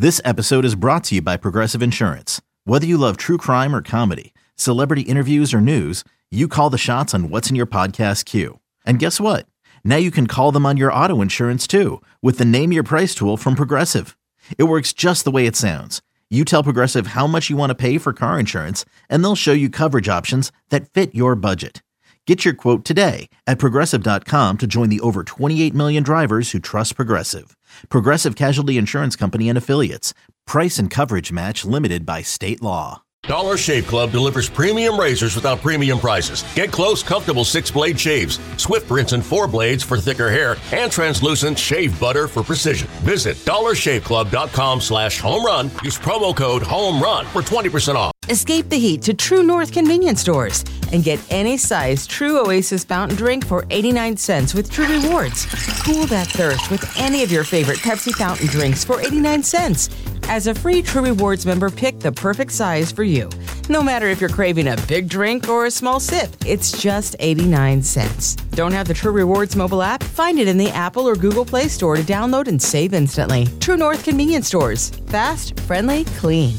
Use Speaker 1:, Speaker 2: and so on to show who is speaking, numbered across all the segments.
Speaker 1: This episode is brought to you by Progressive Insurance. Whether you love true crime or comedy, celebrity interviews or news, you call the shots on what's in your podcast queue. And guess what? Now you can call them on your auto insurance too with the Name Your Price tool from Progressive. It works just the way it sounds. You tell Progressive how much you want to pay for car insurance, and they'll show you coverage options that fit your budget. Get your quote today at Progressive.com to join the over 28 million drivers who trust Progressive. Progressive Casualty Insurance Company and Affiliates. Price and coverage match limited by state law.
Speaker 2: Dollar Shave Club delivers premium razors without premium prices. Get close, comfortable 6-blade shaves, swift rinse and 4 blades for thicker hair, and translucent shave butter for precision. Visit dollarshaveclub.com/home-run. Use promo code HOME-RUN for 20% off.
Speaker 3: Escape the heat to True North convenience stores and get any size True Oasis fountain drink for 89 cents with True Rewards. Cool that thirst with any of your favorite Pepsi fountain drinks for 89 cents. As a free True Rewards member, pick the perfect size for you. No matter if you're craving a big drink or a small sip, it's just 89 cents. Don't have the True Rewards mobile app? Find it in the Apple or Google Play Store to download and save instantly. True North convenience stores. Fast, friendly, clean.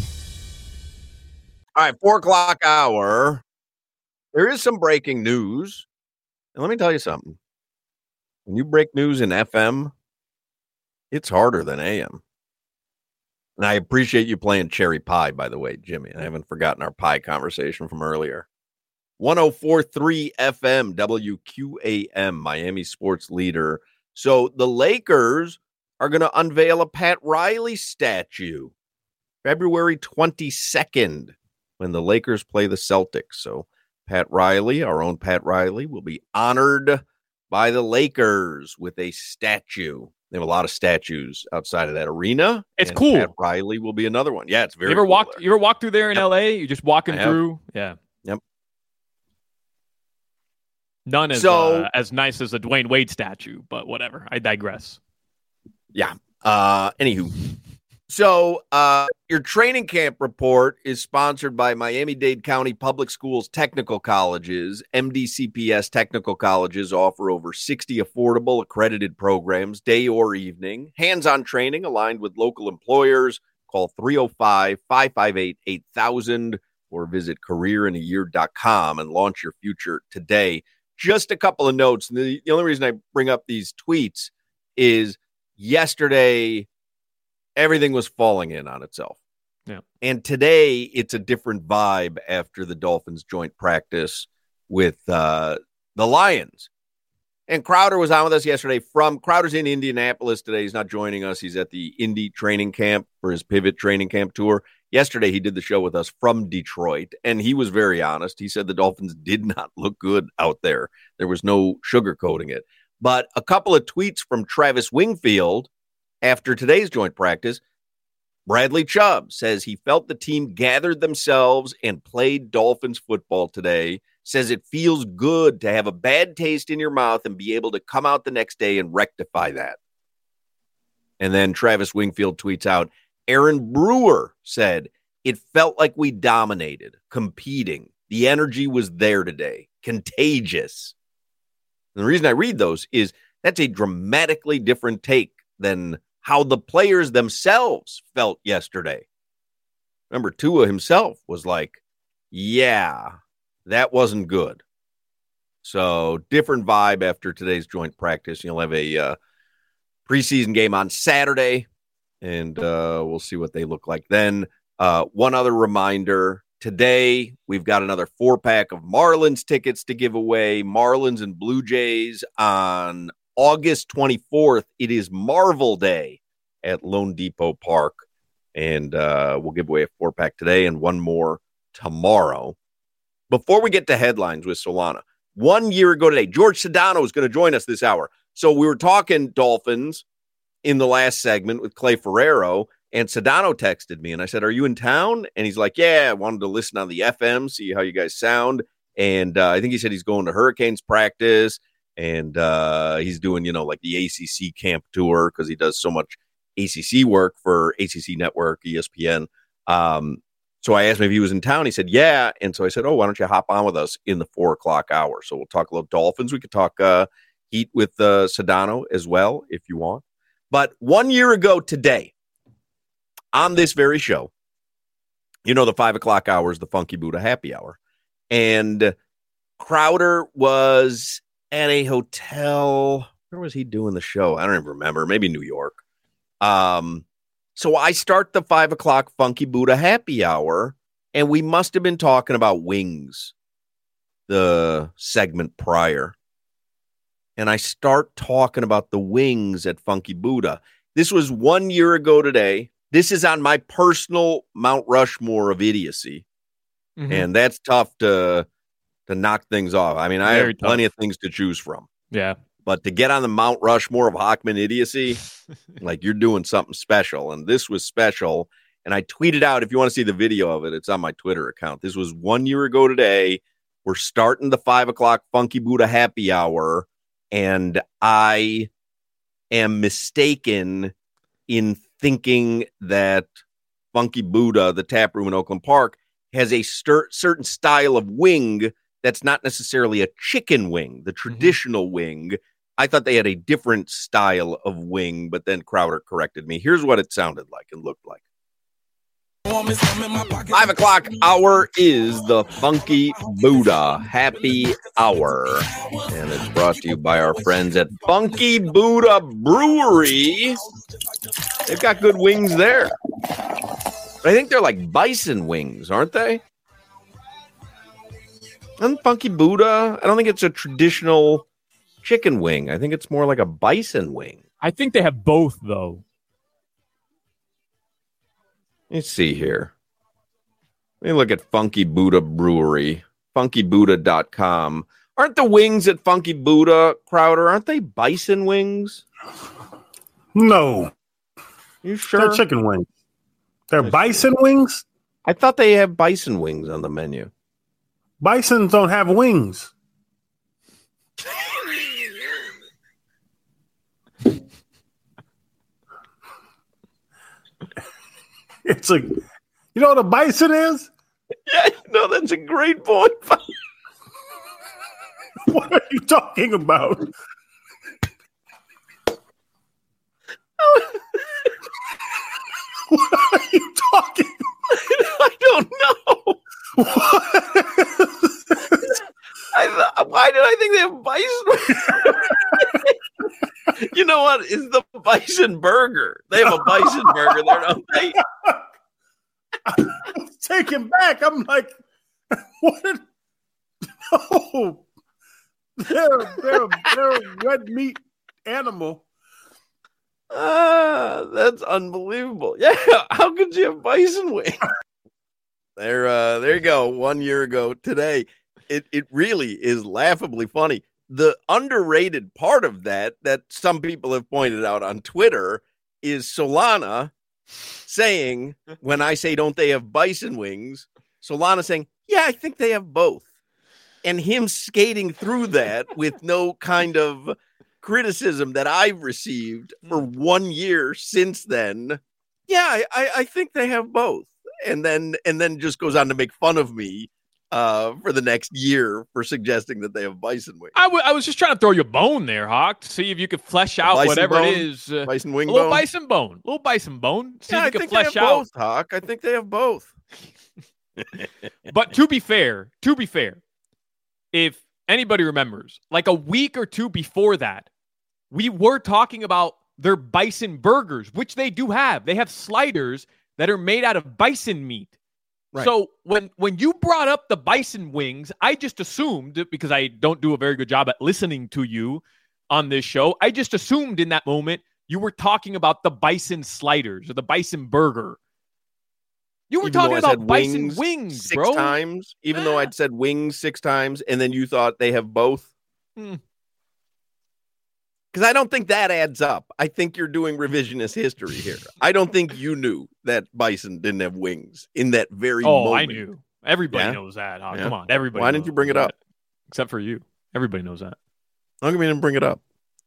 Speaker 4: All right, 4 o'clock hour. There is some breaking news. And let me tell you something. When you break news in FM, it's harder than AM. And I appreciate you playing Cherry Pie, by the way, Jimmy. I haven't forgotten our pie conversation from earlier. 104.3 FM, WQAM, Miami sports leader. So the Lakers are going to unveil a Pat Riley statue February 22nd. When the Lakers play the Celtics. So Pat Riley, our own Pat Riley, will be honored by the Lakers with a statue. They have a lot of statues outside of that arena.
Speaker 5: It's cool.
Speaker 4: Pat Riley will be another one. Yeah, it's very
Speaker 5: cool. You ever walk through there in
Speaker 4: Yep.
Speaker 5: LA? You're just walking through. Yeah.
Speaker 4: Yep.
Speaker 5: None as nice as a Dwayne Wade statue, but whatever. I digress.
Speaker 4: Yeah. Anywho. So your training camp report is sponsored by Miami-Dade County Public Schools Technical Colleges. MDCPS Technical Colleges offer over 60 affordable accredited programs, day or evening. Hands-on training aligned with local employers. Call 305-558-8000 or visit careerinayear.com and launch your future today. Just a couple of notes. The only reason I bring up these tweets is yesterday – everything was falling in on itself.
Speaker 5: Yeah. And
Speaker 4: today it's a different vibe after the Dolphins joint practice with the Lions. And Crowder was on with us yesterday Crowder's in Indianapolis today. He's not joining us. He's at the Indy training camp for his Pivot training camp tour. Yesterday he did the show with us from Detroit, and he was very honest. He said the Dolphins did not look good out there. There was no sugarcoating it. But a couple of tweets from Travis Wingfield after today's joint practice, Bradley Chubb says he felt the team gathered themselves and played Dolphins football today, says it feels good to have a bad taste in your mouth and be able to come out the next day and rectify that. And then Travis Wingfield tweets out, Aaron Brewer said, it felt like we dominated, competing. The energy was there today, contagious. And the reason I read those is that's a dramatically different take than how the players themselves felt yesterday. Remember, Tua himself was like, yeah, that wasn't good. So different vibe after today's joint practice. You'll have a preseason game on Saturday, and we'll see what they look like then. One other reminder, today we've got another 4-pack of Marlins tickets to give away. Marlins and Blue Jays on August 24th, it is Marvel Day at Lone Depot Park. And we'll give away a 4-pack today and one more tomorrow. Before we get to headlines with Solana, 1 year ago today, George Sedano is going to join us this hour. So we were talking Dolphins in the last segment with Clay Ferrero, and Sedano texted me, and I said, are you in town? And he's like, yeah, I wanted to listen on the FM, see how you guys sound. And I think he said he's going to Hurricanes practice. And he's doing, like the ACC camp tour because he does so much ACC work for ACC Network, ESPN. So I asked him if he was in town. He said, yeah. And so I said, why don't you hop on with us in the 4 o'clock hour? So we'll talk a little Dolphins. We could talk Heat with Sedano as well, if you want. But 1 year ago today, on this very show, the 5 o'clock hour is the Funky Buddha happy hour. And Crowder was at a hotel. Where was he doing the show? I don't even remember. Maybe New York. So I start the 5 o'clock Funky Buddha happy hour, and we must have been talking about wings the segment prior. And I start talking about the wings at Funky Buddha. This was 1 year ago today. This is on my personal Mount Rushmore of idiocy. Mm-hmm. And that's tough to knock things off. I mean, I have plenty of things to choose from.
Speaker 5: Yeah.
Speaker 4: But to get on the Mount Rushmore of Hochman idiocy, like you're doing something special. And this was special. And I tweeted out, if you want to see the video of it, it's on my Twitter account. This was 1 year ago today. We're starting the 5 o'clock Funky Buddha happy hour. And I am mistaken in thinking that Funky Buddha, the tap room in Oakland Park, has a certain style of wing that's not necessarily a chicken wing, the traditional wing. I thought they had a different style of wing, but then Crowder corrected me. Here's what it sounded like and looked like. 5 o'clock hour is the Funky Buddha happy hour. And it's brought to you by our friends at Funky Buddha Brewery. They've got good wings there. I think they're like bison wings, aren't they? And Funky Buddha, I don't think it's a traditional chicken wing. I think it's more like a bison wing.
Speaker 5: I think they have both, though.
Speaker 4: Let's see here. Let me look at Funky Buddha Brewery, funkybuddha.com. Aren't the wings at Funky Buddha, Crowder, aren't they bison wings?
Speaker 6: No.
Speaker 4: You sure?
Speaker 6: They're chicken wings. They're bison wings?
Speaker 4: I thought they have bison wings on the menu.
Speaker 6: Bisons don't have wings. It's like, you know what a bison is?
Speaker 4: Yeah, no, that's a great point.
Speaker 6: What are you talking about? What are you talking about?
Speaker 4: I don't know. Why did I think they have bison? You know what? It's the bison burger. They have a bison burger there, don't they?
Speaker 6: I'm taken back. I'm like, what? No. They're a red meat animal.
Speaker 4: That's unbelievable. Yeah, how could you have bison wings? There you go. 1 year ago today. It really is laughably funny. The underrated part of that some people have pointed out on Twitter is Solana saying, when I say, don't they have bison wings? Solana saying, yeah, I think they have both. And him skating through that with no kind of criticism that I've received for 1 year since then. Yeah, I think they have both. And then just goes on to make fun of me for the next year for suggesting that they have bison wings.
Speaker 5: I was just trying to throw you a bone there, Hawk, to see if you could flesh out whatever
Speaker 4: bone?
Speaker 5: It is.
Speaker 4: Bison wing
Speaker 5: a little
Speaker 4: bone?
Speaker 5: Bison bone. A little bison bone. See if you could flesh
Speaker 4: they have
Speaker 5: out.
Speaker 4: Both, Hawk. I think they have both.
Speaker 5: But to be fair, if anybody remembers, like a week or two before that, we were talking about their bison burgers, which they do have. They have sliders that are made out of bison meat. Right. So when you brought up the bison wings, I just assumed, because I don't do a very good job at listening to you on this show, I just assumed in that moment you were talking about the bison sliders or the bison burger. You were talking about bison wings,
Speaker 4: six
Speaker 5: bro.
Speaker 4: Times, even though I'd said wings 6 times, and then you thought they have both. Because I don't think that adds up. I think you're doing revisionist history here. I don't think you knew that bison didn't have wings in that very moment.
Speaker 5: Oh, I knew. Everybody knows that. Oh,
Speaker 4: yeah.
Speaker 5: Come on. Everybody.
Speaker 4: Why didn't you bring it up?
Speaker 5: Except for you. Everybody knows that.
Speaker 4: How come you didn't bring it up?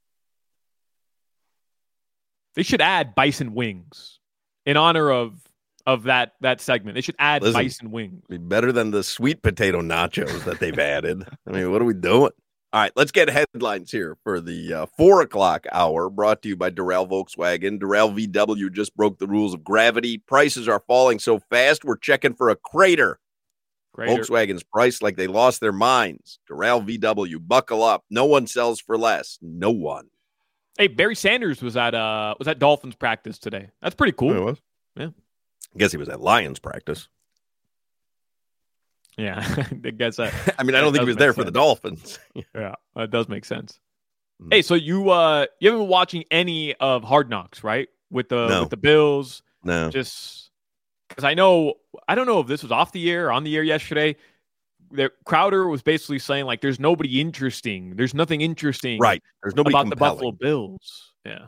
Speaker 5: They should add bison wings in honor of that segment. They should add bison wings.
Speaker 4: Be better than the sweet potato nachos that they've added. I mean, what are we doing? All right, let's get headlines here for the 4 o'clock hour, brought to you by Doral Volkswagen. Doral VW just broke the rules of gravity. Prices are falling so fast, we're checking for a crater. Volkswagen's priced like they lost their minds. Doral VW, buckle up. No one sells for less. No one.
Speaker 5: Hey, Barry Sanders was at Dolphins practice today. That's pretty cool.
Speaker 4: Oh, it was?
Speaker 5: Yeah.
Speaker 4: I guess he was at Lions practice.
Speaker 5: Yeah, I guess that.
Speaker 4: I mean, I don't think he was there for the Dolphins.
Speaker 5: Yeah, that does make sense. Hey, so you haven't been watching any of Hard Knocks, right? With the Bills.
Speaker 4: No.
Speaker 5: Just because I don't know if this was off the air or on the air yesterday. Crowder was basically saying like, there's nobody interesting. There's nothing interesting.
Speaker 4: Right. There's nobody
Speaker 5: about
Speaker 4: compelling.
Speaker 5: The Buffalo Bills. Yeah.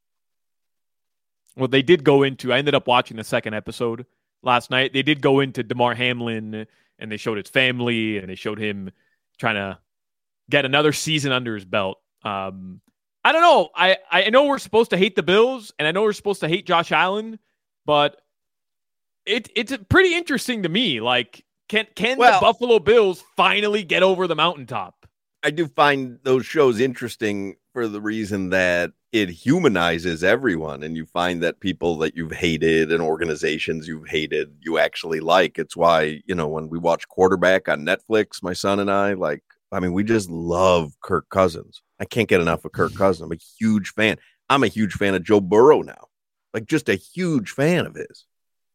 Speaker 5: Well, they did go into. I ended up watching the second episode last night. They did go into DeMar Hamlin. And they showed his family, and they showed him trying to get another season under his belt. I don't know. I know we're supposed to hate the Bills, and I know we're supposed to hate Josh Allen, but it's pretty interesting to me. Like, can the Buffalo Bills finally get over the mountaintop?
Speaker 4: I do find those shows interesting for the reason that it humanizes everyone, and you find that people that you've hated and organizations you've hated, you actually like. It's why, when we watch Quarterback on Netflix, my son and I, we just love Kirk Cousins. I can't get enough of Kirk Cousins. I'm a huge fan. I'm a huge fan of Joe Burrow now. Like, just a huge fan of his.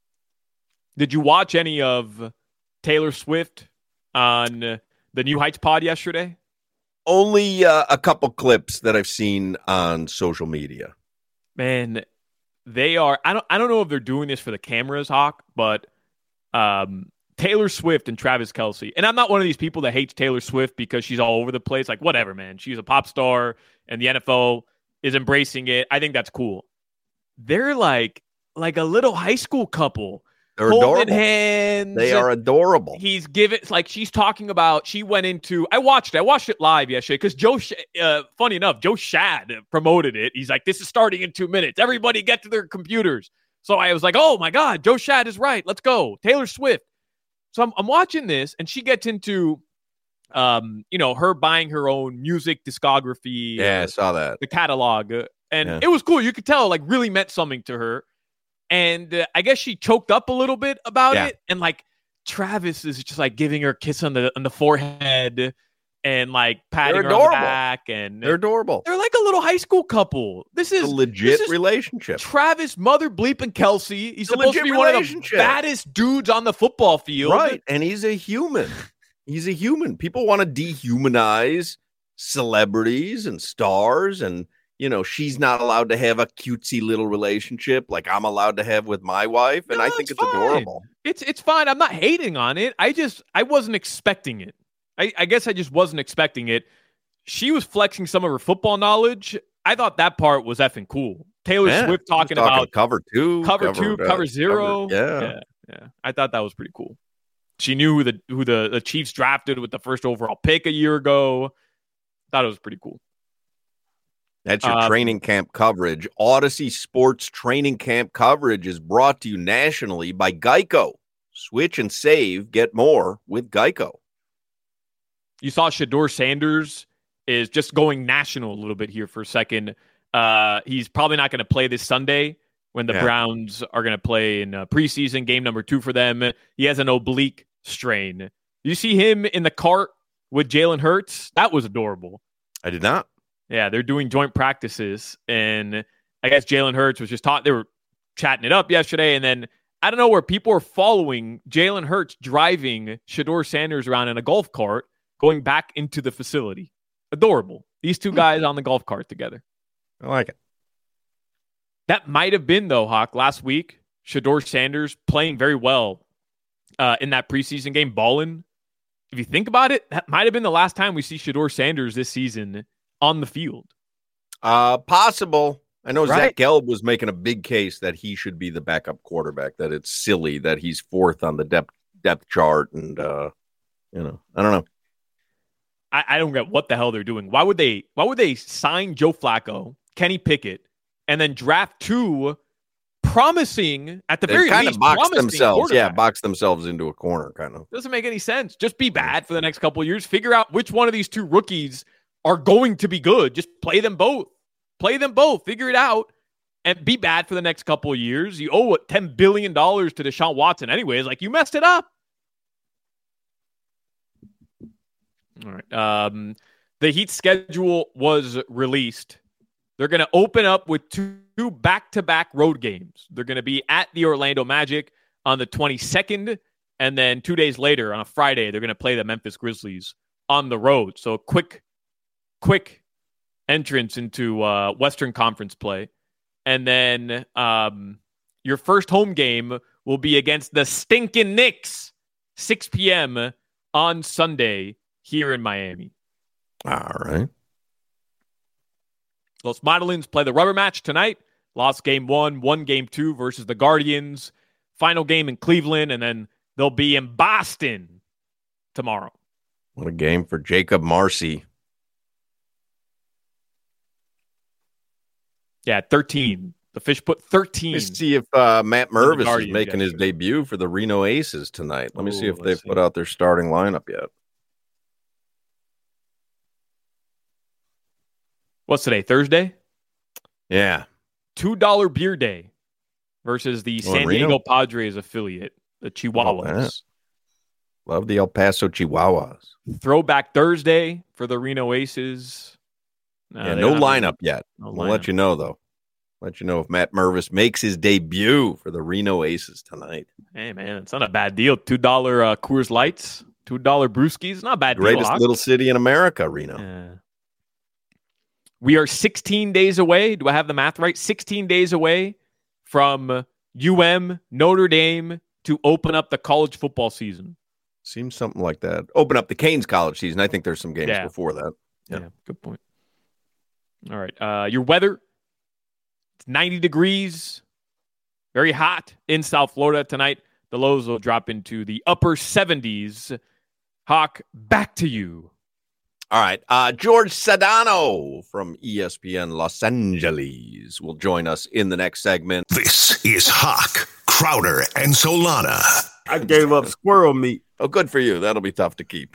Speaker 5: Did you watch any of Taylor Swift on the New Heights pod yesterday?
Speaker 4: Only a couple clips that I've seen on social media.
Speaker 5: Man, they are. I don't know if they're doing this for the cameras, Hawk, but Taylor Swift and Travis Kelce. And I'm not one of these people that hates Taylor Swift because she's all over the place. Like, whatever, man. She's a pop star, and the NFL is embracing it. I think that's cool. They're like a little high school couple.
Speaker 4: They're
Speaker 5: holding
Speaker 4: adorable.
Speaker 5: Hands.
Speaker 4: They are adorable.
Speaker 5: He's she's talking about, she went into, I watched it live yesterday because funny enough, Joe Shad promoted it. He's like, this is starting in 2 minutes. Everybody get to their computers. So I was like, oh my God, Joe Shad is right. Let's go. Taylor Swift. So I'm watching this, and she gets into, her buying her own music discography.
Speaker 4: Yeah, I saw that.
Speaker 5: The catalog. And it was cool. You could tell, like, really meant something to her. And I guess she choked up a little bit about it. And like Travis is just like giving her a kiss on the forehead and like patting her on the back. And
Speaker 4: they're adorable.
Speaker 5: They're like a little high school couple. This is
Speaker 4: a legit relationship.
Speaker 5: Travis, mother bleeping Kelce. He's supposed to be one of the baddest dudes on the football field.
Speaker 4: Right. And he's a human. He's a human. People want to dehumanize celebrities and stars, and she's not allowed to have a cutesy little relationship like I'm allowed to have with my wife. And I think it's adorable.
Speaker 5: It's fine. I'm not hating on it. I wasn't expecting it. I guess I just wasn't expecting it. She was flexing some of her football knowledge. I thought that part was effing cool. Taylor Swift talking about
Speaker 4: cover 2,
Speaker 5: cover 0. Yeah. I thought that was pretty cool. She knew who the Chiefs drafted with the first overall pick a year ago. Thought it was pretty cool.
Speaker 4: That's your training camp coverage. Odyssey Sports training camp coverage is brought to you nationally by Geico. Switch and save. Get more with Geico.
Speaker 5: You saw Shedeur Sanders is just going national a little bit here for a second. He's probably not going to play this Sunday when the Browns are going to play in preseason game number 2 for them. He has an oblique strain. You see him in the cart with Jalen Hurts? That was adorable.
Speaker 4: I did not.
Speaker 5: Yeah, they're doing joint practices, and I guess Jalen Hurts was just taught. They were chatting it up yesterday, and then I don't know where people are following Jalen Hurts driving Shedeur Sanders around in a golf cart going back into the facility. Adorable. These two guys on the golf cart together.
Speaker 4: I like it.
Speaker 5: That might have been, though, Hawk, last week, Shedeur Sanders playing very well in that preseason game, balling. If you think about it, that might have been the last time we see Shedeur Sanders this season on the field.
Speaker 4: Possible. I know Zach Gelb was making a big case that he should be the backup quarterback, that it's silly that he's 4th on the depth chart. And, I don't know.
Speaker 5: I don't get what the hell they're doing. Why would they sign Joe Flacco, Kenny Pickett, and then draft 2 promising at the very least
Speaker 4: box themselves into a corner kind of.
Speaker 5: Doesn't make any sense. Just be bad for the next couple of years. Figure out which one of these 2 rookies are going to be good. Just play them both. Play them both. Figure it out and be bad for the next couple of years. You owe $10 billion to Deshaun Watson anyways. Like, you messed it up. All right. The Heat schedule was released. They're going to open up with two back-to-back road games. They're going to be at the Orlando Magic on the 22nd, and then 2 days later, on a Friday, they're going to play the Memphis Grizzlies on the road. So quick entrance into Western Conference play. And then your first home game will be against the stinking Knicks, 6 p.m. on Sunday here in Miami.
Speaker 4: All right.
Speaker 5: Los Modelins play the rubber match tonight. Lost game 1, won game 2 versus the Guardians. Final game in Cleveland, and then they'll be in Boston tomorrow.
Speaker 4: What a game for Jacob Marcy.
Speaker 5: Yeah, 13. The Fish put 13.
Speaker 4: Let's see if Matt Mervis is making his debut for the Reno Aces tonight. Let me see if they've put out their starting lineup yet.
Speaker 5: What's today, Thursday?
Speaker 4: Yeah.
Speaker 5: $2 beer day versus the San Diego Padres affiliate, the Chihuahuas.
Speaker 4: Love the El Paso Chihuahuas.
Speaker 5: Throwback Thursday for the Reno Aces.
Speaker 4: No lineup yet. We'll let you know, though. Let you know if Matt Mervis makes his debut for the Reno Aces tonight.
Speaker 5: Hey, man, it's not a bad deal. $2 Coors Lights, $2 Brewskis. Not a bad deal.
Speaker 4: Greatest little city in America, Reno.
Speaker 5: Yeah. We are 16 days away. Do I have the math right? 16 days away from Notre Dame to open up the college football season.
Speaker 4: Seems something like that. Open up the Canes college season. I think there's some games before that.
Speaker 5: Yeah, good point. All right. Your weather, it's 90 degrees. Very hot in South Florida tonight. The lows will drop into the upper 70s. Hawk, back to you.
Speaker 4: All right. George Sedano from ESPN Los Angeles will join us in the next segment.
Speaker 2: This is Hawk, Crowder, and Solana.
Speaker 6: I gave up squirrel meat.
Speaker 4: Oh, good for you. That'll be tough to keep.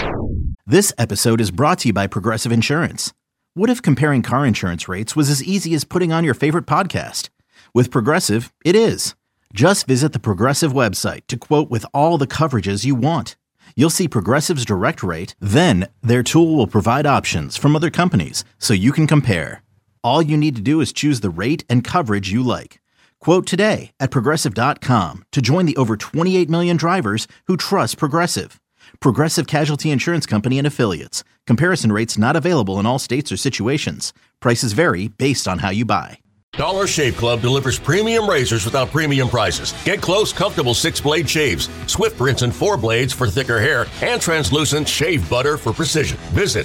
Speaker 1: This episode is brought to you by Progressive Insurance. What if comparing car insurance rates was as easy as putting on your favorite podcast? With Progressive, it is. Just visit the Progressive website to quote with all the coverages you want. You'll see Progressive's direct rate, then their tool will provide options from other companies so you can compare. All you need to do is choose the rate and coverage you like. Quote today at Progressive.com to join the over 28 million drivers who trust Progressive. Progressive Casualty Insurance Company and Affiliates. Comparison rates not available in all states or situations. Prices vary based on how you buy.
Speaker 2: Dollar Shave Club delivers premium razors without premium prices. Get close, comfortable 6-blade shaves, Swift rinse and 4 blades for thicker hair, and translucent shave butter for precision. Visit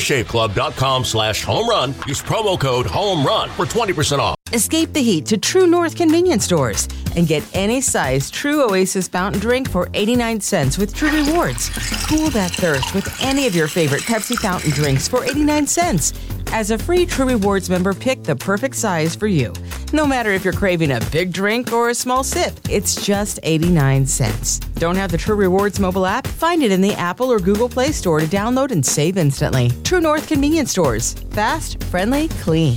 Speaker 2: dollarshaveclub.com/home-run. Use promo code HOME-RUN for 20% off.
Speaker 3: Escape the heat to True North convenience stores and get any size True Oasis fountain drink for 89 cents with True Rewards. Cool that thirst with any of your favorite Pepsi fountain drinks for 89 cents. As a free True Rewards member, pick the perfect size for you. No matter if you're craving a big drink or a small sip, it's just 89 cents. Don't have the True Rewards mobile app? Find it in the Apple or Google Play Store to download and save instantly. True North convenience stores. Fast, friendly, clean.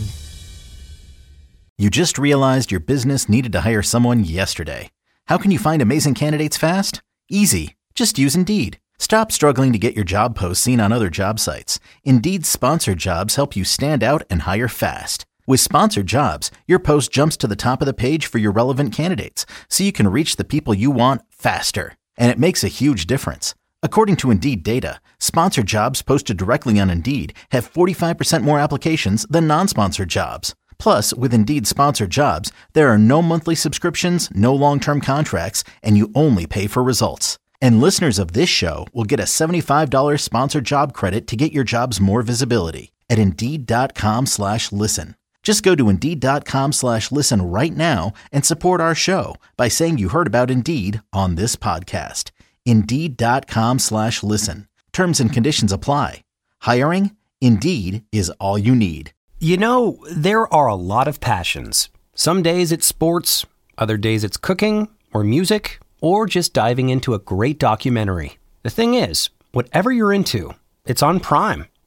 Speaker 1: You just realized your business needed to hire someone yesterday. How can you find amazing candidates fast? Easy. Just use Indeed. Stop struggling to get your job posts seen on other job sites. Indeed's sponsored jobs help you stand out and hire fast. With sponsored jobs, your post jumps to the top of the page for your relevant candidates, so you can reach the people you want faster. And it makes a huge difference. According to Indeed data, sponsored jobs posted directly on Indeed have 45% more applications than non-sponsored jobs. Plus, with Indeed sponsored jobs, there are no monthly subscriptions, no long-term contracts, and you only pay for results. And listeners of this show will get a $75 sponsored job credit to get your jobs more visibility at Indeed.com/listen. Just go to Indeed.com/listen right now and support our show by saying you heard about Indeed on this podcast. Indeed.com/listen. Terms and conditions apply. Hiring? Indeed is all you need.
Speaker 7: You know, there are a lot of passions. Some days it's sports, other days it's cooking or music, or just diving into a great documentary. The thing is, whatever you're into, it's on Prime.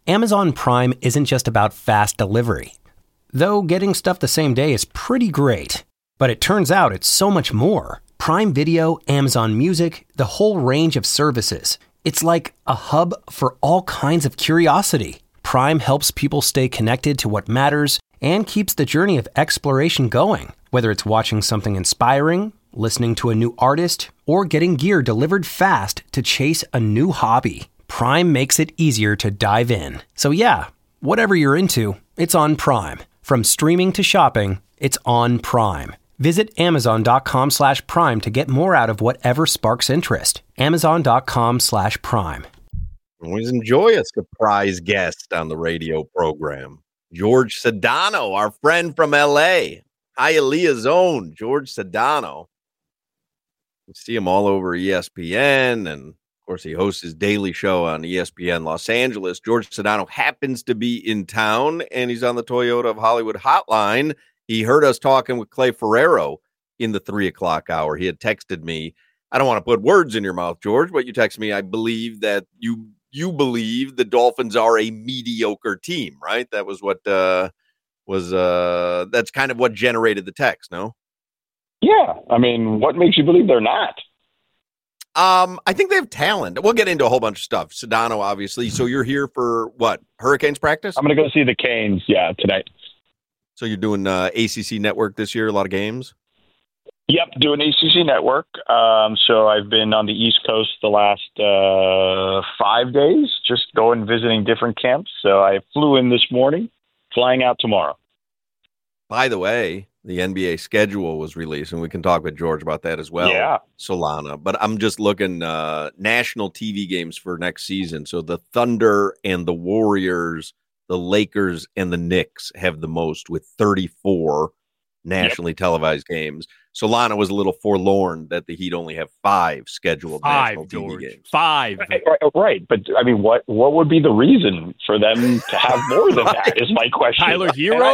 Speaker 7: Amazon Prime isn't just about fast delivery. Though getting stuff the same day is pretty great. But it turns out it's so much more. Prime Video, Amazon Music, the whole range of services. It's like a hub for all kinds of curiosity. Prime helps people stay connected to what matters and keeps the journey of exploration going. Whether it's watching something inspiring, listening to a new artist, or getting gear delivered fast to chase a new hobby, Prime makes it easier to dive in. So yeah, whatever you're into, it's on Prime. From streaming to shopping, it's on Prime. Visit Amazon.com/Prime to get more out of whatever sparks interest. Amazon.com/Prime.
Speaker 4: Always enjoy a surprise guest on the radio program. George Sedano, our friend from L.A. Hialeah's own George Sedano. You see him all over ESPN, and of course he hosts his daily show on ESPN Los Angeles. George Sedano happens to be in town, and he's on the Toyota of Hollywood hotline. He heard us talking with Clay Ferrero in the 3 o'clock hour. He had texted me. I don't want to put words in your mouth, George, but you texted me. I believe that you believe the Dolphins are a mediocre team, right? That was what that's kind of what generated the text, no?
Speaker 8: Yeah. I mean, what makes you believe they're not?
Speaker 4: I think they have talent. We'll get into a whole bunch of stuff. Sedano, obviously. So you're here for what? Hurricanes practice?
Speaker 8: I'm going to go see the Canes, tonight.
Speaker 4: So you're doing ACC Network this year, a lot of games?
Speaker 8: Yep, doing ACC Network. So I've been on the East Coast the last 5 days, just going visiting different camps. So I flew in this morning, flying out tomorrow.
Speaker 4: By the way, the NBA schedule was released, and we can talk with George about that as well.
Speaker 8: Yeah.
Speaker 4: Solana. But I'm just looking national TV games for next season. So the Thunder and the Warriors, the Lakers and the Knicks have the most with 34 nationally televised games. Solana was a little forlorn that the Heat only have 5 scheduled national TV games.
Speaker 5: 5.
Speaker 8: Right. But I mean, what would be the reason for them to have more than that is my question.
Speaker 5: Tyler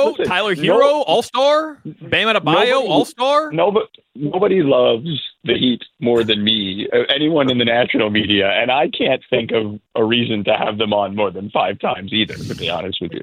Speaker 5: Hero, All-Star? Bam Adebayo, All-Star?
Speaker 8: Nobody loves the Heat more than me, anyone in the national media, and I can't think of a reason to have them on more than 5 times either, to be honest with you.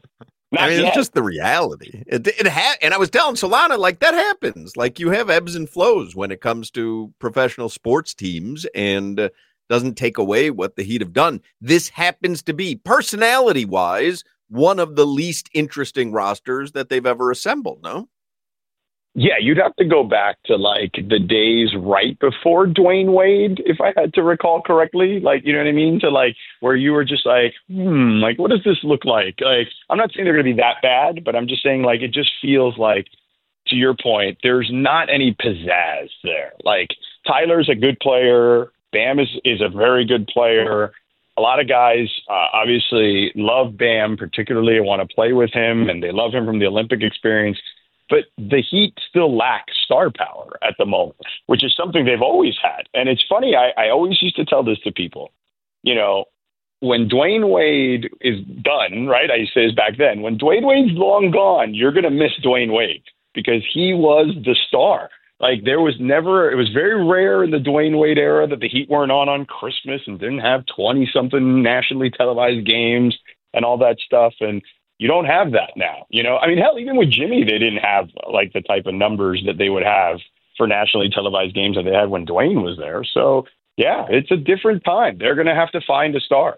Speaker 4: It's just the reality. And I was telling Solana, like, that happens. Like, you have ebbs and flows when it comes to professional sports teams, and doesn't take away what the Heat have done. This happens to be, personality-wise, one of the least interesting rosters that they've ever assembled, no?
Speaker 8: Yeah, you'd have to go back to, like, the days right before Dwayne Wade, if I had to recall correctly. Like, you know what I mean? To, like, where you were just like, like, what does this look like? Like, I'm not saying they're going to be that bad, but I'm just saying, like, it just feels like, to your point, there's not any pizzazz there. Like, Tyler's a good player. Bam is a very good player. A lot of guys obviously love Bam, particularly want to play with him, and they love him from the Olympic experience. But the Heat still lack star power at the moment, which is something they've always had. And it's funny, I always used to tell this to people. You know, when Dwayne Wade is done, right, I used to say this back then, when Dwayne Wade's long gone, you're going to miss Dwayne Wade because he was the star. Like, it was very rare in the Dwayne Wade era that the Heat weren't on Christmas and didn't have 20-something nationally televised games and all that stuff. And you don't have that now, you know? I mean, hell, even with Jimmy, they didn't have, like, the type of numbers that they would have for nationally televised games that they had when Dwayne was there. So, yeah, it's a different time. They're going to have to find a star.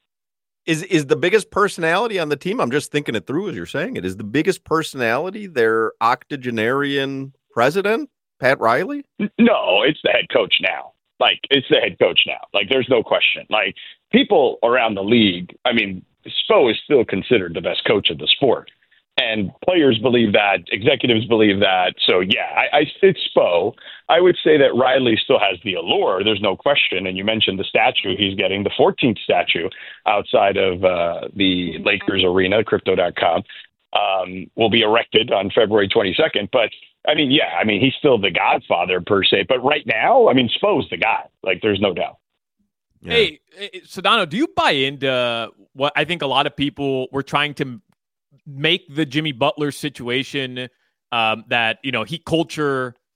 Speaker 4: Is the biggest personality on the team, I'm just thinking it through as you're saying it, is the biggest personality their octogenarian president, Pat Riley?
Speaker 8: No, it's the head coach now. Like, it's the head coach now. Like, there's no question. Like, people around the league, I mean, Spo is still considered the best coach of the sport. And players believe that. Executives believe that. So, yeah, it's Spo. I would say that Riley still has the allure. There's no question. And you mentioned the statue he's getting, the 14th statue outside of the Lakers arena, Crypto.com, will be erected on February 22nd. But, I mean, yeah, I mean, he's still the godfather per se. But right now, I mean, Spo's the guy. Like, there's no doubt.
Speaker 5: Yeah. Hey, Sedano, do you buy into what I think a lot of people were trying to make the Jimmy Butler situation that, you know, Heat culture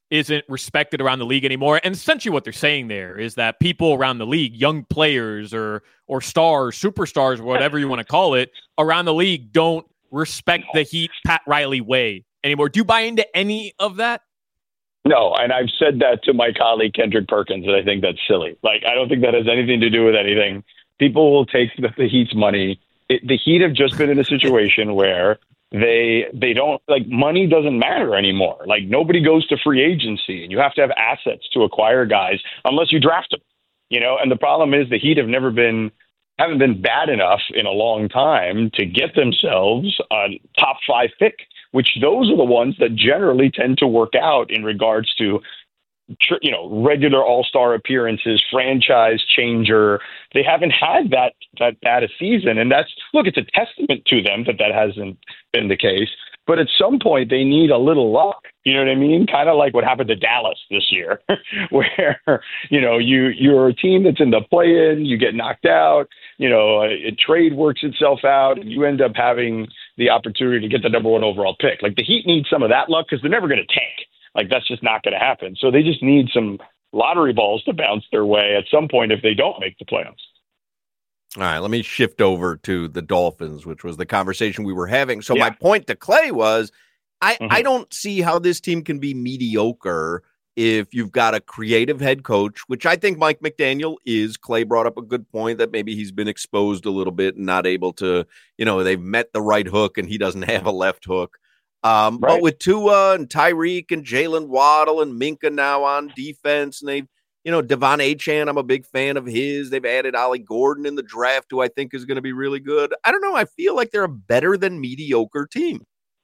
Speaker 5: isn't respected around the league anymore. And essentially what they're saying there is that people around the league, young players or stars, superstars, whatever you want to call it, around the league don't respect the Heat Pat Riley way anymore. Do you buy into any of that?
Speaker 8: No, and I've said that to my colleague Kendrick Perkins, and I think that's silly. Like, I don't think that has anything to do with anything. People will take the Heat's money. The Heat have just been in a situation where they don't, like, money doesn't matter anymore. Like, nobody goes to free agency, and you have to have assets to acquire guys unless you draft them, you know. And the problem is the Heat haven't been bad enough in a long time to get themselves a top 5 pick, which those are the ones that generally tend to work out in regards to, you know, regular all-star appearances, franchise changer. They haven't had that bad a season. And it's a testament to them that hasn't been the case. But at some point, they need a little luck. You know what I mean? Kind of like what happened to Dallas this year, where, you know, you're a team that's in the play-in, you get knocked out, you know, a trade works itself out, and you end up having the opportunity to get the number 1 overall pick. Like, the Heat need some of that luck because they're never going to tank. Like, that's just not going to happen. So they just need some lottery balls to bounce their way at some point if they don't make the playoffs.
Speaker 4: All right, let me shift over to the Dolphins, which was the conversation we were having. So my point to Clay was, I don't see how this team can be mediocre if you've got a creative head coach, which I think Mike McDaniel is. Clay brought up a good point that maybe he's been exposed a little bit and not able to, you know, they've met the right hook and he doesn't have a left hook. Right. But with Tua and Tyreek and Jalen Waddle and Minka now on defense, and they've, you know, Devon Achane, I'm a big fan of his. They've added Ollie Gordon in the draft, who I think is going to be really good. I don't know. I feel like they're a better than mediocre team.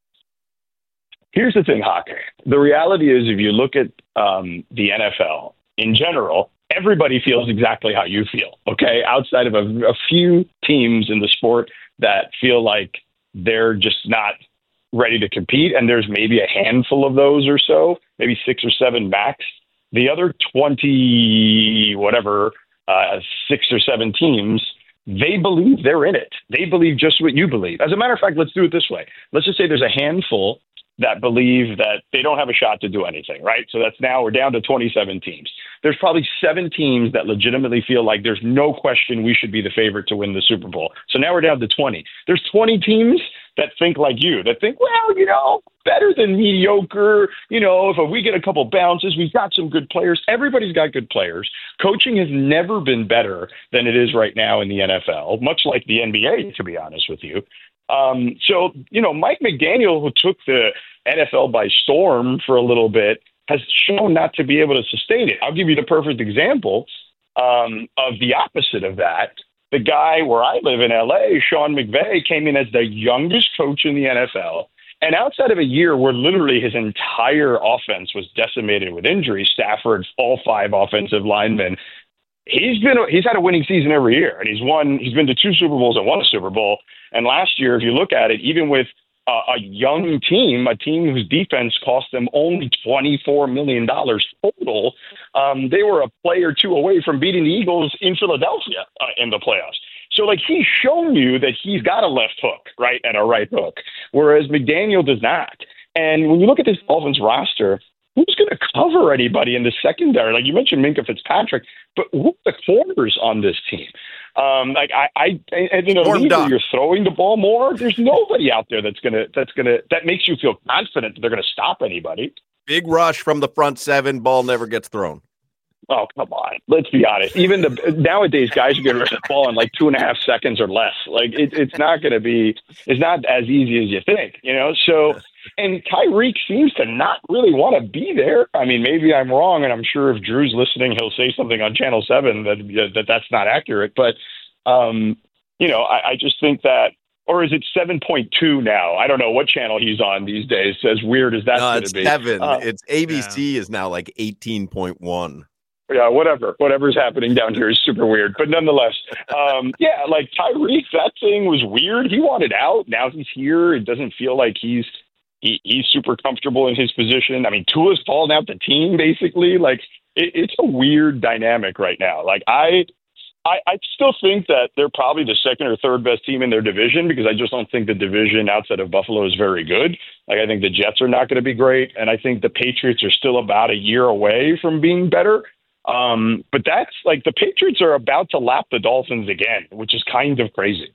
Speaker 8: Here's the thing, Hawk. The reality is, if you look at the NFL in general, everybody feels exactly how you feel, okay? Outside of a few teams in the sport that feel like they're just not ready to compete, and there's maybe a handful of those or so, maybe 6 or 7 max. The other 20, 6 or 7 teams, they believe they're in it. They believe just what you believe. As a matter of fact, let's do it this way. Let's just say there's a handful that believe that they don't have a shot to do anything, right? So we're down to 27 teams. There's probably 7 teams that legitimately feel like there's no question we should be the favorite to win the Super Bowl. So now we're down to 20. There's 20 teams that think like you, that think, well, you know, better than mediocre. You know, if we get a couple bounces, we've got some good players. Everybody's got good players. Coaching has never been better than it is right now in the NFL, much like the NBA, to be honest with you. So, you know, Mike McDaniel, who took the NFL by storm for a little bit, has shown not to be able to sustain it. I'll give you the perfect example of the opposite of that. The guy where I live in LA, Sean McVay, came in as the youngest coach in the NFL. And outside of a year where literally his entire offense was decimated with injuries, Stafford, all 5 offensive linemen, he's had a winning season every year. And he's been to 2 Super Bowls and won a Super Bowl. And last year, if you look at it, even with a young team, a team whose defense cost them only $24 million total, they were a play or 2 away from beating the Eagles in Philadelphia in the playoffs. So, like, he's shown you that he's got a left hook, right, and a right hook, whereas McDaniel does not. And when you look at this Dolphins roster, who's going to cover anybody in the secondary? Like you mentioned, Minka Fitzpatrick, but who are the corners on this team? Either you're throwing the ball more. There's nobody out there that makes you feel confident that they're going to stop anybody.
Speaker 4: Big rush from the front 7, ball never gets thrown.
Speaker 8: Oh, come on. Let's be honest. Even nowadays, guys are getting rid of the ball in like 2.5 seconds or less. Like it's not as easy as you think, you know? So, and Tyreek seems to not really want to be there. I mean, maybe I'm wrong, and I'm sure if Drew's listening, he'll say something on Channel 7 that's not accurate. But, you know, I just think that, or is it 7.2 now? I don't know what channel he's on these days. As weird as that's going to be.
Speaker 4: It's 7. It's ABC is now like 18.1.
Speaker 8: Yeah, whatever's happening down here is super weird. But nonetheless, like Tyreek, that thing was weird. He wanted out. Now he's here. It doesn't feel like he's super comfortable in his position. I mean, Tua's fallen out the team, basically. Like, it's a weird dynamic right now. Like, I still think that they're probably the second or third best team in their division because I just don't think the division outside of Buffalo is very good. Like, I think the Jets are not going to be great, and I think the Patriots are still about a year away from being better. But that's like the Patriots are about to lap the Dolphins again, which is kind of crazy.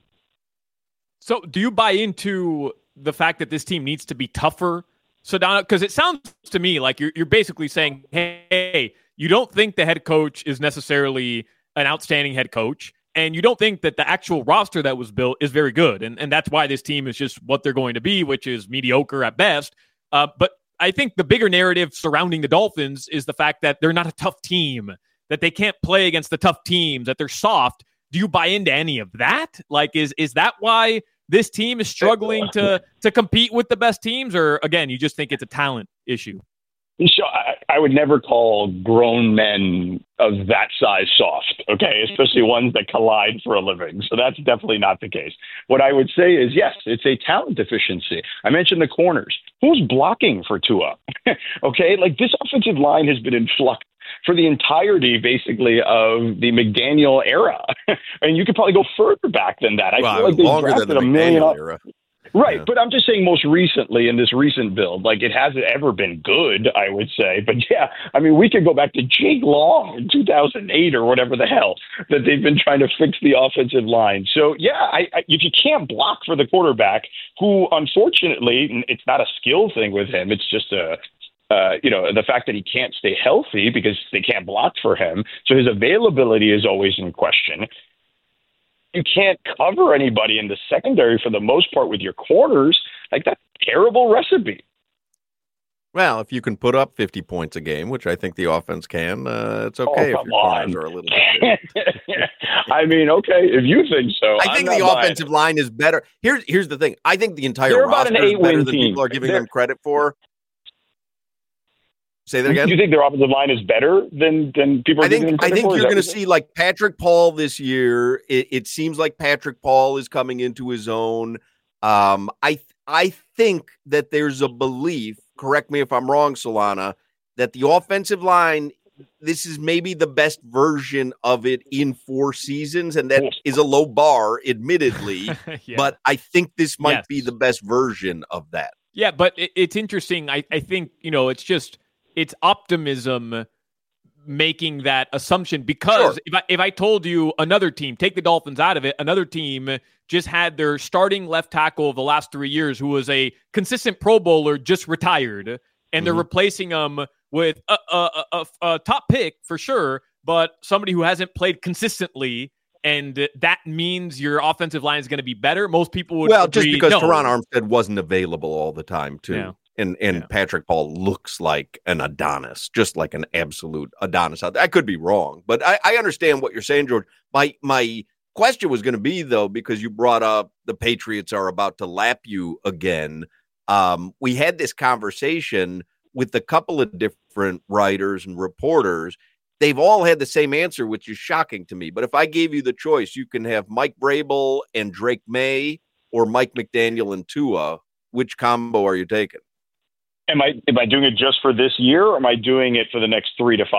Speaker 5: So do you buy into the fact that this team needs to be tougher? So, Donna, because it sounds to me like you're basically saying, hey, you don't think the head coach is necessarily an outstanding head coach, and you don't think that the actual roster that was built is very good. And that's why this team is just what they're going to be, which is mediocre at best. But I think the bigger narrative surrounding the Dolphins is the fact that they're not a tough team, that they can't play against the tough teams, that they're soft. Do you buy into any of that? Like, is that why this team is struggling to compete with the best teams? Or, again, you just think it's a talent issue?
Speaker 8: So I would never call grown men of that size soft, okay, especially ones that collide for a living. So that's definitely not the case. What I would say is, yes, it's a talent deficiency. I mentioned the corners. Who's blocking for Tua? Okay, like this offensive line has been in flux for the entirety, basically, of the McDaniel era. And you could probably go further back than that. I feel like they drafted a million era. Right, yeah. But I'm just saying most recently in this recent build, like it hasn't ever been good, I would say. But yeah, I mean, we could go back to Jake Long in 2008 or whatever the hell that they've been trying to fix the offensive line. So yeah, if you can't block for the quarterback, who unfortunately, it's not a skill thing with him, it's just the fact that he can't stay healthy because they can't block for him. So his availability is always in question. You can't cover anybody in the secondary for the most part with your corners. Like, that's a terrible recipe.
Speaker 4: Well, if you can put up 50 points a game, which I think the offense can, it's okay if your corners are a little bit.
Speaker 8: I mean, okay, if you think so.
Speaker 4: I think the offensive line is better. Here's the thing. I think the entire roster is better than people are giving them credit for. Say that again.
Speaker 8: You think their offensive line is better than people are giving them credit for?
Speaker 4: I think you're going to see like Patrick Paul this year. It seems like Patrick Paul is coming into his own. I think that there's a belief, correct me if I'm wrong, Solana, that the offensive line, this is maybe the best version of it in 4 seasons, and that is a low bar, admittedly. Yeah. But I think this might be the best version of that.
Speaker 5: Yeah, but it's interesting. I think, it's optimism making that assumption because if I told you another team, take the Dolphins out of it, another team just had their starting left tackle of the last 3 years who was a consistent Pro Bowler just retired, and they're replacing him with a top pick for sure, but somebody who hasn't played consistently, and that means your offensive line is going to be better. Most people would agree,
Speaker 4: just because Teron Armstead wasn't available all the time too. Yeah. And Patrick Paul looks like an Adonis, just like an absolute Adonis out there. I could be wrong, but I understand what you're saying, George. My question was going to be, though, because you brought up the Patriots are about to lap you again. We had this conversation with a couple of different writers and reporters. They've all had the same answer, which is shocking to me. But if I gave you the choice, you can have Mike Vrabel and Drake May or Mike McDaniel and Tua. Which combo are you taking?
Speaker 8: Am I doing it just for this year, or am I doing it for the next 3 to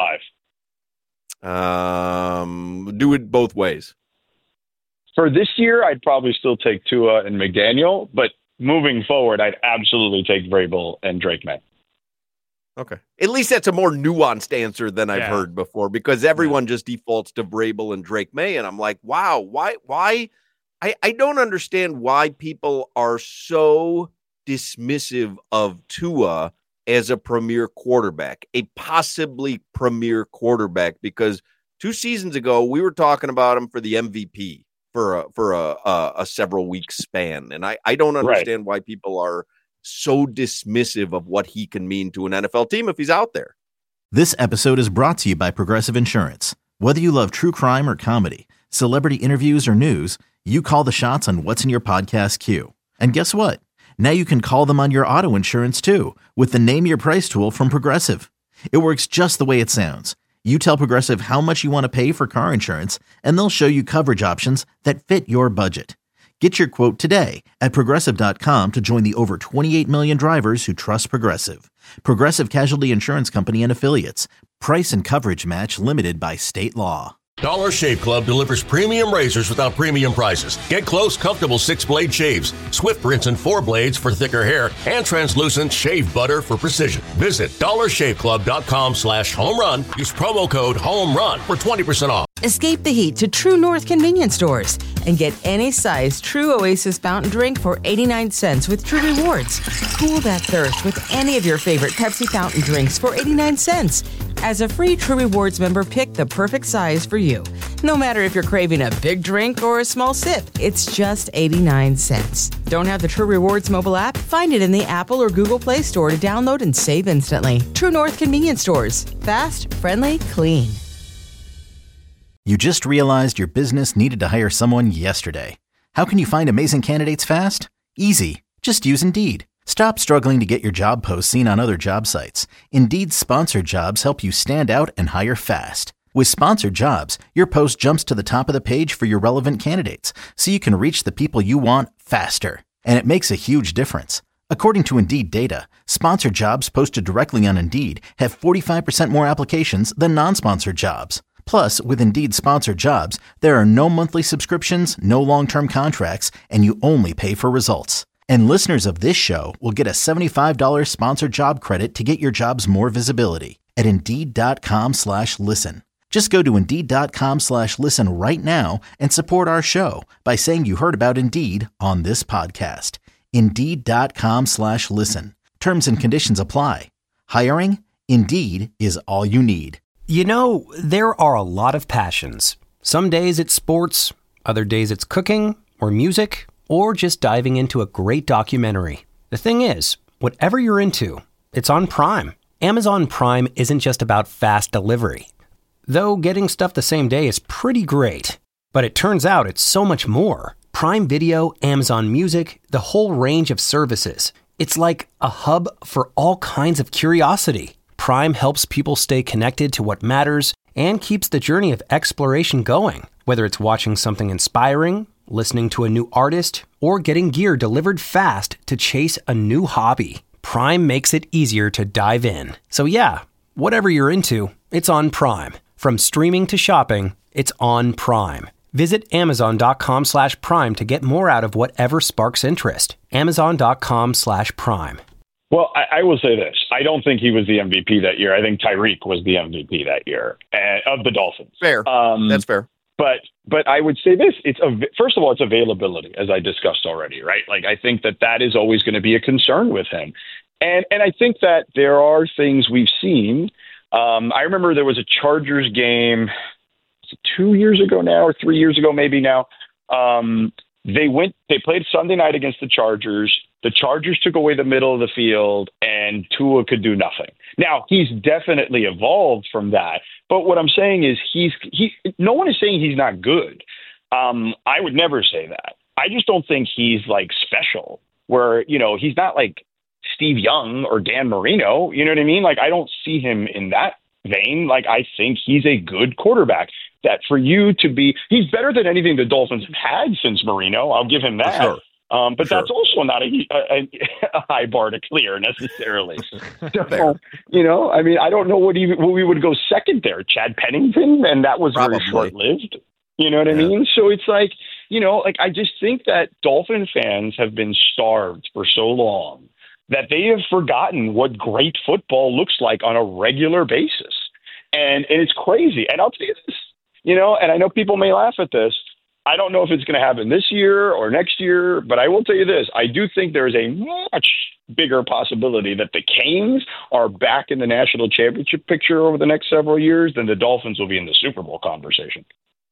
Speaker 8: 5?
Speaker 4: Do it both ways.
Speaker 8: For this year, I'd probably still take Tua and McDaniel, but moving forward, I'd absolutely take Vrabel and Drake May.
Speaker 4: Okay. At least that's a more nuanced answer than I've heard before, because everyone just defaults to Vrabel and Drake May, and I'm like, wow, why? I don't understand why people are so dismissive of Tua as a premier quarterback, a possibly premier quarterback, because 2 seasons ago we were talking about him for the MVP for a several weeks span, and I don't understand why people are so dismissive of what he can mean to an NFL team if he's out there.
Speaker 1: This episode is brought to you by Progressive Insurance. Whether you love true crime or comedy, celebrity interviews or news, you call the shots on what's in your podcast queue. And guess what? Now you can call them on your auto insurance too with the Name Your Price tool from Progressive. It works just the way it sounds. You tell Progressive how much you want to pay for car insurance, and they'll show you coverage options that fit your budget. Get your quote today at Progressive.com to join the over 28 million drivers who trust Progressive. Progressive Casualty Insurance Company and Affiliates. Price and coverage match limited by state law.
Speaker 2: Dollar Shave Club delivers premium razors without premium prices. Get close, comfortable 6-blade shaves, Swift rinse and 4 blades for thicker hair, and translucent shave butter for precision. Visit dollarshaveclub.com/home run. Use promo code HOMERUN for 20% off.
Speaker 3: Escape the heat to True North convenience stores and get any size True Oasis fountain drink for 89 cents with True Rewards. Cool that thirst with any of your favorite Pepsi fountain drinks for 89 cents. As a free True Rewards member, pick the perfect size for you. No matter if you're craving a big drink or a small sip, it's just 89 cents. Don't have the True Rewards mobile app? Find it in the Apple or Google Play Store to download and save instantly. True North convenience stores. Fast, friendly, clean.
Speaker 1: You just realized your business needed to hire someone yesterday. How can you find amazing candidates fast? Easy. Just use Indeed. Stop struggling to get your job posts seen on other job sites. Indeed's sponsored jobs help you stand out and hire fast. With sponsored jobs, your post jumps to the top of the page for your relevant candidates, so you can reach the people you want faster. And it makes a huge difference. According to Indeed data, sponsored jobs posted directly on Indeed have 45% more applications than non-sponsored jobs. Plus, with Indeed sponsored jobs, there are no monthly subscriptions, no long-term contracts, and you only pay for results. And listeners of this show will get a $75 sponsored job credit to get your jobs more visibility at Indeed.com/listen. Just go to Indeed.com/listen right now and support our show by saying you heard about Indeed on this podcast. Indeed.com/listen. Terms and conditions apply. Hiring? Indeed is all you need.
Speaker 7: You know, there are a lot of passions. Some days it's sports, other days it's cooking or music, or just diving into a great documentary. The thing is, whatever you're into, it's on Prime. Amazon Prime isn't just about fast delivery. Though getting stuff the same day is pretty great. But it turns out it's so much more. Prime Video, Amazon Music, the whole range of services. It's like a hub for all kinds of curiosity. Prime helps people stay connected to what matters and keeps the journey of exploration going. Whether it's watching something inspiring, listening to a new artist, or getting gear delivered fast to chase a new hobby, Prime makes it easier to dive in. So yeah, whatever you're into, it's on Prime. From streaming to shopping, it's on Prime. Visit Amazon.com/Prime to get more out of whatever sparks interest. Amazon.com/Prime.
Speaker 8: Well, I will say this. I don't think he was the MVP that year. I think Tyreek was the MVP that year of the Dolphins.
Speaker 4: Fair. That's fair.
Speaker 8: But I would say this. First of all, it's availability, as I discussed already, right? Like, I think that is always going to be a concern with him. And I think that there are things we've seen. I remember there was a Chargers game 2 years ago now, or 3 years ago, maybe now. They played Sunday night against the Chargers. The Chargers took away the middle of the field, and Tua could do nothing. Now, he's definitely evolved from that. But what I'm saying is no one is saying he's not good. I would never say that. I just don't think he's like special where, he's not like Steve Young or Dan Marino. You know what I mean? Like, I don't see him in that vein. Like, I think he's a good quarterback. That for you to be, he's better than anything the Dolphins have had since Marino. I'll give him that.
Speaker 4: Sure.
Speaker 8: But that's also not a high bar to clear necessarily. So, I mean, I don't know what we would go second there. Chad Pennington, and that was
Speaker 4: Probably.
Speaker 8: very short-lived. You know what I mean? So it's like, I just think that Dolphin fans have been starved for so long that they have forgotten what great football looks like on a regular basis. And it's crazy. And I'll tell you this, and I know people may laugh at this. I don't know if it's going to happen this year or next year, but I will tell you this. I do think there is a much bigger possibility that the Canes are back in the national championship picture over the next several years than the Dolphins will be in the Super Bowl conversation.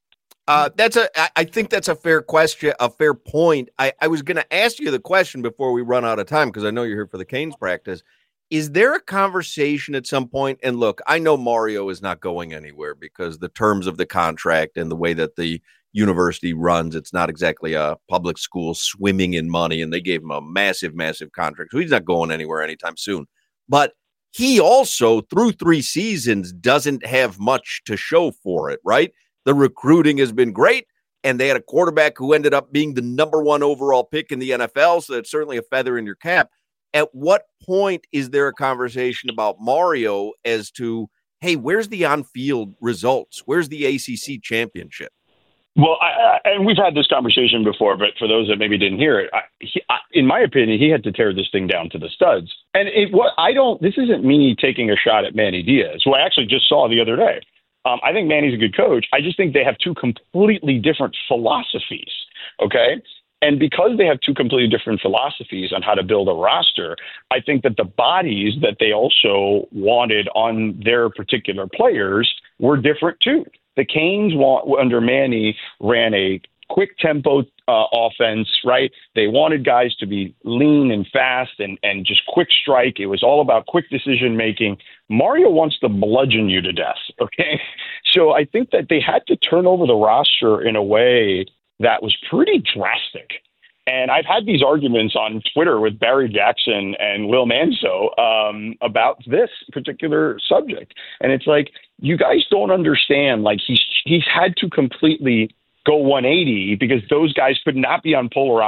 Speaker 4: I think that's a fair question, a fair point. I was going to ask you the question before we run out of time, because I know you're here for the Canes practice. Is there a conversation at some point? And look, I know Mario is not going anywhere because the terms of the contract and the way that the university runs, it's not exactly a public school swimming in money, and they gave him a massive, massive contract. So he's not going anywhere anytime soon. But he also, through 3 seasons, doesn't have much to show for it, right? The recruiting has been great, and they had a quarterback who ended up being the number 1 overall pick in the NFL, so that's certainly a feather in your cap. At what point is there a conversation about Mario as to hey, where's the on-field results? Where's the ACC championship?
Speaker 8: Well, and we've had this conversation before, but for those that maybe didn't hear it, in my opinion, he had to tear this thing down to the studs. And this isn't me taking a shot at Manny Diaz, who I actually just saw the other day. I think Manny's a good coach. I just think they have two completely different philosophies. Okay. And because they have two completely different philosophies on how to build a roster, I think that the bodies that they also wanted on their particular players were different too. The Canes under Manny ran a quick tempo offense, right? They wanted guys to be lean and fast and just quick strike. It was all about quick decision making. Mario wants to bludgeon you to death. Okay. So I think that they had to turn over the roster in a way that was pretty drastic. And I've had these arguments on Twitter with Barry Jackson and Will Manso about this particular subject. And it's like, you guys don't understand, like he's had to completely go 180 because those guys could not be on more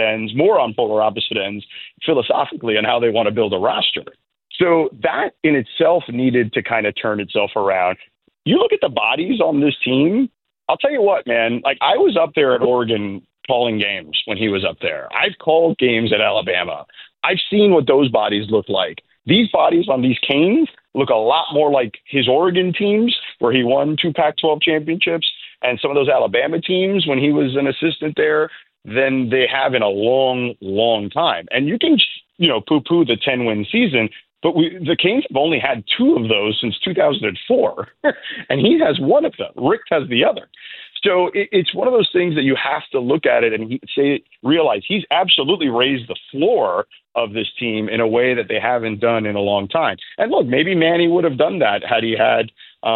Speaker 8: on polar opposite ends philosophically on how they want to build a roster. So that in itself needed to kind of turn itself around. You look at the bodies on this team, I'll tell you what, man, like I was up there at Oregon calling games when he was up there. I've called games at Alabama. I've seen what those bodies look like. These bodies on these Canes look a lot more like his Oregon teams where he won 2 Pac-12 championships and some of those Alabama teams when he was an assistant there than they have in a long, long time. And you can, poo-poo the 10-win season, but the Canes have only had 2 of those since 2004, and he has one of them. Rick has the other. So it's one of those things that you have to look at it and realize he's absolutely raised the floor of this team in a way that they haven't done in a long time. And look, maybe Manny would have done that had he had,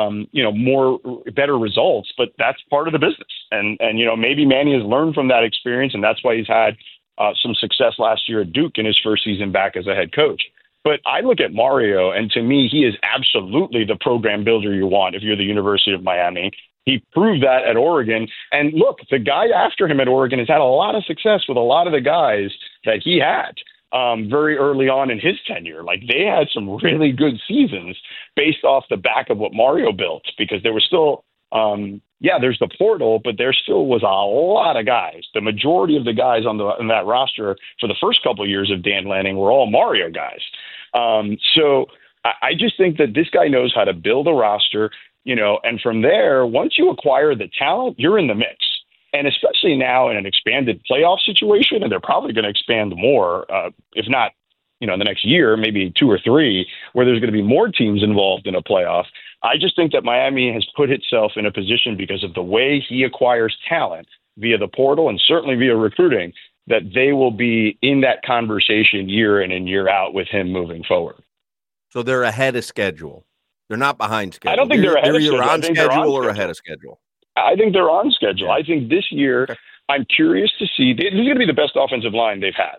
Speaker 8: better results, but that's part of the business. And maybe Manny has learned from that experience, and that's why he's had some success last year at Duke in his first season back as a head coach. But I look at Mario, and to me, he is absolutely the program builder you want if you're the University of Miami. He proved that at Oregon. And look, the guy after him at Oregon has had a lot of success with a lot of the guys that he had very early on in his tenure. Like they had some really good seasons based off the back of what Mario built, because there was still, there's the portal, but there still was a lot of guys. The majority of the guys on that roster for the first couple of years of Dan Lanning were all Mario guys. So I just think that this guy knows how to build a roster. And from there, once you acquire the talent, you're in the mix. And especially now in an expanded playoff situation, and they're probably going to expand more, if not, in the next year, maybe 2 or 3, where there's going to be more teams involved in a playoff. I just think that Miami has put itself in a position because of the way he acquires talent via the portal and certainly via recruiting, that they will be in that conversation year in and year out with him moving forward.
Speaker 4: So they're ahead of schedule. They're not behind schedule.
Speaker 8: I don't think they're ahead of schedule.
Speaker 4: They're on schedule or ahead of schedule.
Speaker 8: I think they're on schedule. I think this year, I'm curious to see. This is going to be the best offensive line they've had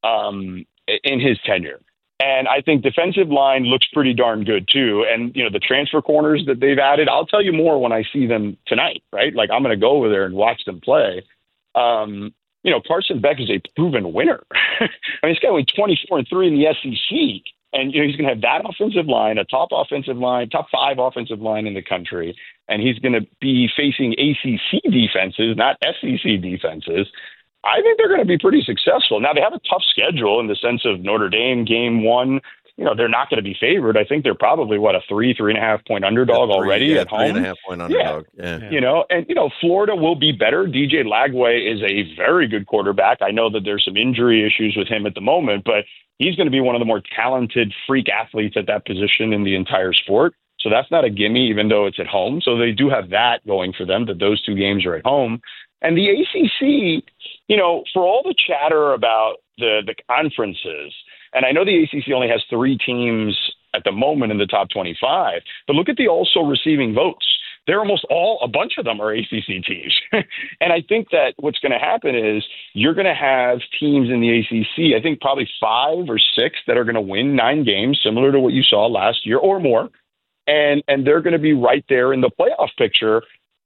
Speaker 8: in his tenure. And I think defensive line looks pretty darn good too. And, the transfer corners that they've added, I'll tell you more when I see them tonight, right? Like I'm going to go over there and watch them play. Carson Beck is a proven winner. I mean, this guy went 24-3 in the SEC. And, he's going to have that offensive line, a top 5 offensive line in the country. And he's going to be facing ACC defenses, not SEC defenses. I think they're going to be pretty successful. Now, they have a tough schedule in the sense of Notre Dame game 1. They're not going to be favored. I think they're probably, a 3.5 point underdog already at home.
Speaker 4: 3.5 point underdog.
Speaker 8: Yeah. Florida will be better. DJ Lagway is a very good quarterback. I know that there's some injury issues with him at the moment, but he's going to be one of the more talented freak athletes at that position in the entire sport. So that's not a gimme, even though it's at home. So they do have that going for them, that those 2 games are at home. And the ACC, for all the chatter about the conferences, and I know the ACC only has 3 teams at the moment in the top 25, but look at the also receiving votes. They're a bunch of them are ACC teams. And I think that what's going to happen is you're going to have teams in the ACC, I think probably 5 or 6 that are going to win 9 games, similar to what you saw last year or more. And they're going to be right there in the playoff picture.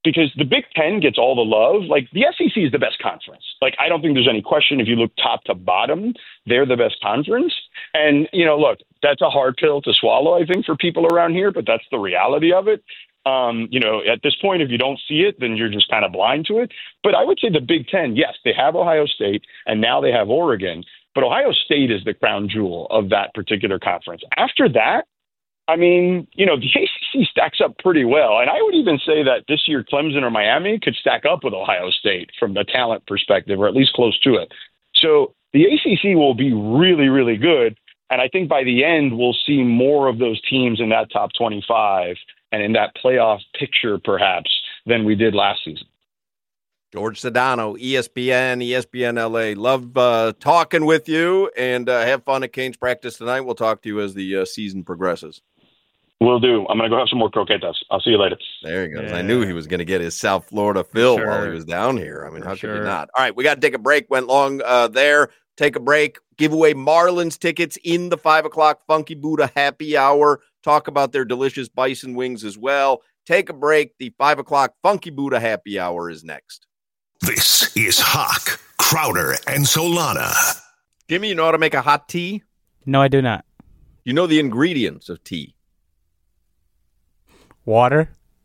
Speaker 8: because the Big Ten gets all the love. Like, the SEC is the best conference. Like, I don't think there's any question. If you look top to bottom, they're the best conference. And, look, that's a hard pill to swallow, I think, for people around here, but that's the reality of it. At this point, if you don't see it, then you're just kind of blind to it. But I would say the Big Ten, yes, they have Ohio State, and now they have Oregon. But Ohio State is the crown jewel of that particular conference. After that, I mean, the ACC stacks up pretty well. And I would even say that this year Clemson or Miami could stack up with Ohio State from the talent perspective, or at least close to it. So the ACC will be really, really good. And I think by the end, we'll see more of those teams in that top 25 and in that playoff picture, perhaps, than we did last season.
Speaker 4: George Sedano, ESPN LA. Love talking with you, and have fun at Canes practice tonight. We'll talk to you as the season progresses.
Speaker 8: Will do. I'm going to go have some more croquetas. I'll see you later.
Speaker 4: There he goes. Yeah. I knew he was going to get his South Florida fill while he was down here. I mean, how could he not? All right, we got to take a break. Went long there. Take a break. Give away Marlins tickets in the 5 o'clock Funky Buddha happy hour. Talk about their delicious bison wings as well. Take a break. The 5 o'clock Funky Buddha happy hour is next.
Speaker 2: This is Hawk, Crowder, and Solana.
Speaker 4: Jimmy, you know how to make a hot tea?
Speaker 9: No, I do not.
Speaker 4: You know the ingredients of tea?
Speaker 9: Water.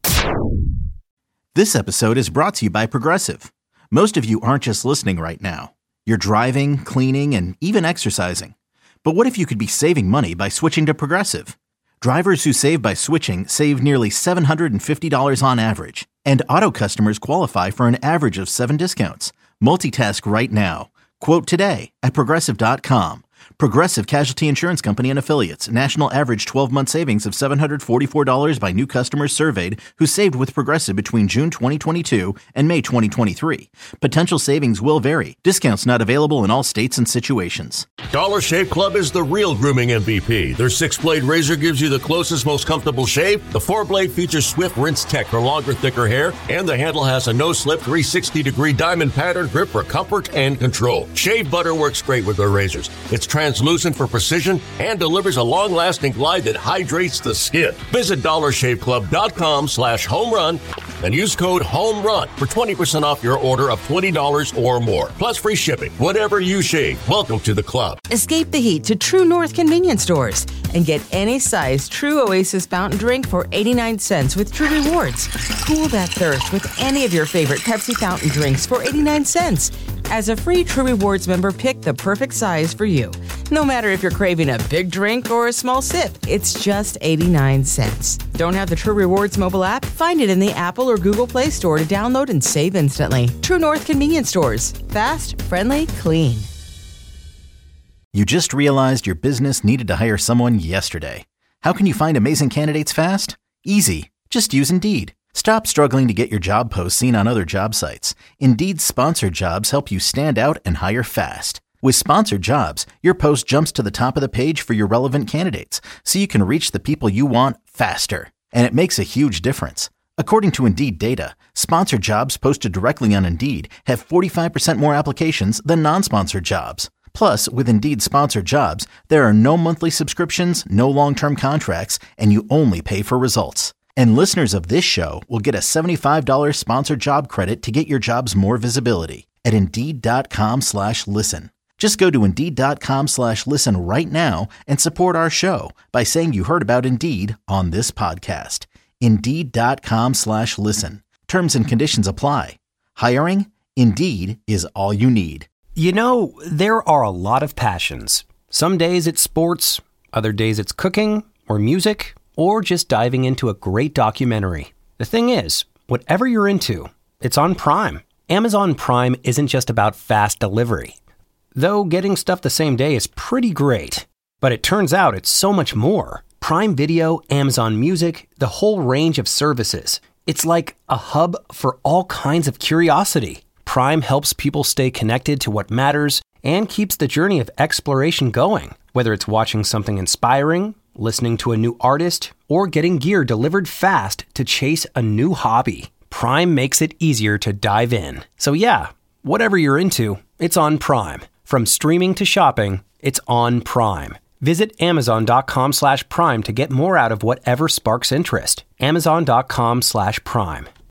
Speaker 1: This episode is brought to you by Progressive. Most of you aren't just listening right now. You're driving, cleaning, and even exercising. But what if you could be saving money by switching to Progressive? Drivers who save by switching save nearly $750 on average. And auto customers qualify for an average of 7 discounts. Multitask right now. Quote today at Progressive.com. Progressive Casualty Insurance Company and Affiliates. National average 12-month savings of $744 by new customers surveyed who saved with Progressive between June 2022 and May 2023. Potential savings will vary. Discounts not available in all states and situations.
Speaker 2: Dollar Shave Club is the real grooming MVP. Their 6-blade razor gives you the closest, most comfortable shave. The 4-blade features Swift Rinse Tech for longer, thicker hair. And the handle has a no-slip 360-degree diamond pattern grip for comfort and control. Shave butter works great with their razors. It's translucent for precision and delivers a long-lasting glide that hydrates the skin. Visit dollarshaveclub.com/homerun and use code HOMERUN for 20% off your order of $20 or more. Plus free shipping. Whatever you shave, welcome to the club.
Speaker 3: Escape the heat to True North convenience stores and get any size True Oasis fountain drink for 89 cents with True Rewards. Cool that thirst with any of your favorite Pepsi fountain drinks for 89 cents. As a free True Rewards member, pick the perfect size for you. No matter if you're craving a big drink or a small sip, it's just 89 cents. Don't have the True Rewards mobile app? Find it in the Apple or Google Play Store to download and save instantly. True North convenience stores. Fast, friendly, clean.
Speaker 1: You just realized your business needed to hire someone yesterday. How can you find amazing candidates fast? Easy. Just use Indeed. Stop struggling to get your job posts seen on other job sites. Indeed's sponsored jobs help you stand out and hire fast. With sponsored jobs, your post jumps to the top of the page for your relevant candidates, so you can reach the people you want faster. And it makes a huge difference. According to Indeed data, sponsored jobs posted directly on Indeed have 45% more applications than non-sponsored jobs. Plus, with Indeed sponsored jobs, there are no monthly subscriptions, no long-term contracts, and you only pay for results. And listeners of this show will get a $75 sponsored job credit to get your jobs more visibility at Indeed.com/listen. Just go to Indeed.com/listen right now and support our show by saying you heard about Indeed on this podcast. Indeed.com/listen. Terms and conditions apply. Hiring? Indeed is all you need.
Speaker 7: You know, there are a lot of passions. Some days it's sports, other days it's cooking or music, or just diving into a great documentary. The thing is, whatever you're into, it's on Prime. Amazon Prime isn't just about fast delivery. Though getting stuff the same day is pretty great. But it turns out it's so much more. Prime Video, Amazon Music, the whole range of services. It's like a hub for all kinds of curiosity. Prime helps people stay connected to what matters and keeps the journey of exploration going. Whether it's watching something inspiring, listening to a new artist, or getting gear delivered fast to chase a new hobby, Prime makes it easier to dive in. So yeah, whatever you're into, it's on Prime. From streaming to shopping, it's on Prime. Visit Amazon.com/Prime to get more out of whatever sparks interest. Amazon.com/Prime.